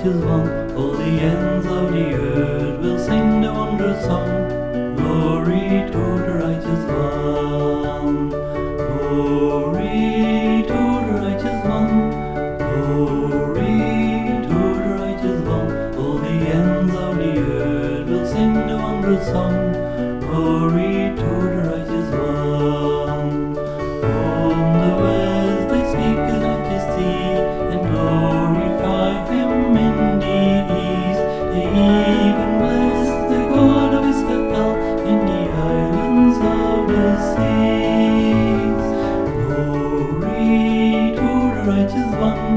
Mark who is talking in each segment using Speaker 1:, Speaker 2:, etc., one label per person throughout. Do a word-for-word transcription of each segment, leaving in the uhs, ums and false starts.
Speaker 1: righteous one. All the ends of the earth will sing the wondrous song. Glory to the righteous one. Glory to the righteous one. Glory to the righteous one. All the ends of the earth will sing the wondrous song. Glory to the righteous one. From the west they speak his majesty and glorify him in the east. They even bless the God of Israel in the islands of the seas. Glory to the righteous one.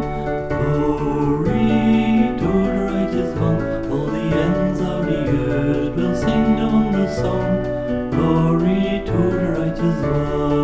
Speaker 1: Glory to the righteous one. All the ends of the earth will sing the wondrous song. Glory to the righteous one.